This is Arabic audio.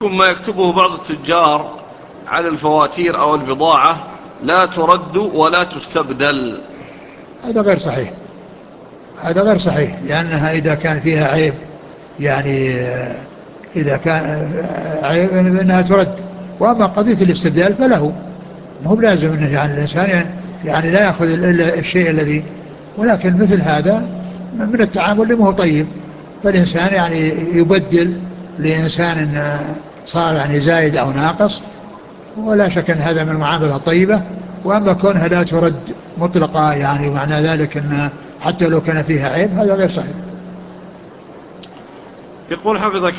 ما يكتبه بعض التجار على الفواتير أو البضاعة لا ترد ولا تستبدل. هذا غير صحيح، هذا غير صحيح، لأنها إذا كان فيها عيب يعني إذا كان عيب أنها ترد. وأما قضية الاستبدال فله، مو بلازم أنه يعني الإنسان يعني لا يأخذ إلا الشيء الذي، ولكن مثل هذا من التعامل اللي مو طيب. فالإنسان يعني يبدل لإنسان صار يعني زايد أو ناقص، ولا شك أن هذا من المعاملة الطيبة. وأما كونها لا ترد مطلقة يعني معنى ذلك أن حتى لو كان فيها عيب، هذا غير صحيح. يقول حفظك